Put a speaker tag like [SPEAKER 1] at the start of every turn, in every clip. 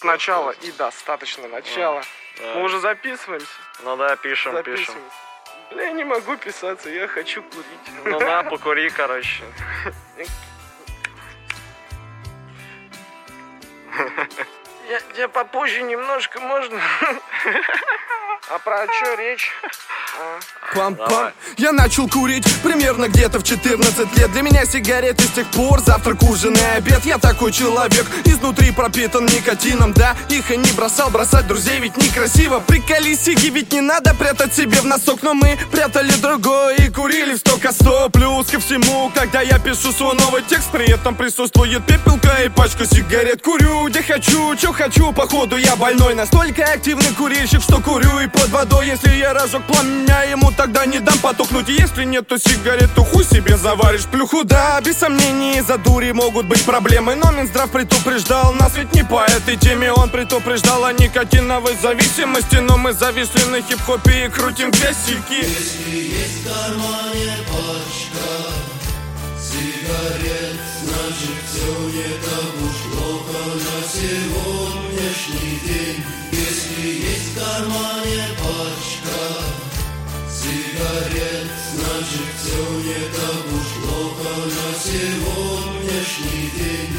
[SPEAKER 1] сначала и достаточно начала. Мы уже записываемся?
[SPEAKER 2] Ну да, пишем.
[SPEAKER 1] Бля, я не могу писаться, я хочу курить.
[SPEAKER 2] Ну да, покури, короче.
[SPEAKER 1] Я попозже немножко, можно? А про что речь?
[SPEAKER 3] Пам-пам. Я начал курить примерно где-то в 14 лет. Для меня сигареты с тех пор завтрак, ужин и обед. Я такой человек, изнутри пропитан никотином. Да, их и не бросал, бросать друзей ведь некрасиво. Приколи, сиги ведь не надо прятать себе в носок. Но мы прятали другое и курили в 100 плюс ко всему. Когда я пишу свой новый текст, при этом присутствует пепелка и пачка сигарет. Курю где хочу, чё хочу, походу я больной. Настолько активный курильщик, что курю и под водой. Если я разжег пламя, ему тогда не дам потухнуть. Если нет, то сигарету хуй себе заваришь плюху. Да, без сомнений, из-за дури могут быть проблемы. Но Минздрав предупреждал нас ведь не по этой теме. Он предупреждал о никотиновой зависимости. Но мы зависли на хип-хопе и крутим песики.
[SPEAKER 4] Если есть в кармане пачка сигарет, значит все не так уж плохо на сегодняшний день. Если есть в кармане пачка сигарет, значит все не так уж плохо на сегодняшний день.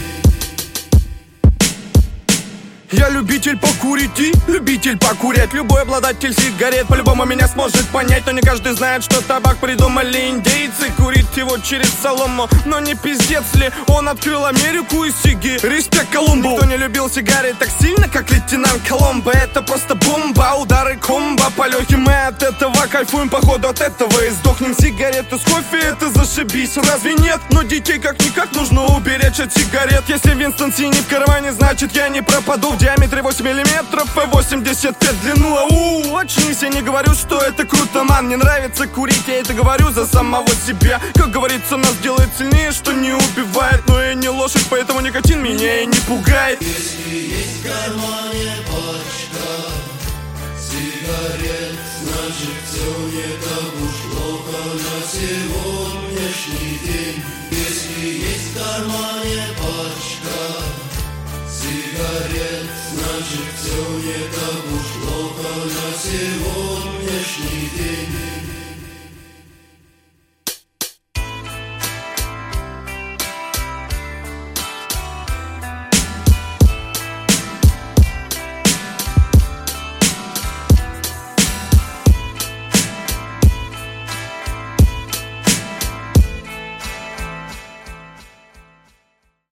[SPEAKER 3] Я любитель покурить и любитель покурять. Любой обладатель сигарет по-любому меня сможет понять. Но не каждый знает, что табак придумали индейцы. Курить его через солому, но не пиздец ли он открыл Америку и сиги. Респект Колумбу. Никто не любил сигары так сильно, как лейтенант Коломбо. Это просто бомба, удары комбо по легким. Мы от этого кайфуем, походу от этого и сдохнем. Сигареты с кофе, это зашибись, разве нет? Но детей как-никак нужно уберечь от сигарет. Если Винстон синий в кармане, значит я не пропаду. В диаметре 8 миллиметров и 85 в длину. Очнись, я не говорю, что это круто, ман. Мне нравится курить, я это говорю за самого себя. Как говорится, нас делает сильнее, что не убивает. Но я не лошадь, поэтому никотин меня и не пугает.
[SPEAKER 4] Если есть в кармане пачка сигарет, значит все не так уж плохо на сегодняшний день. Если есть в кармане пачка сигарет, значит все не так уж плохо на сегодняшний день.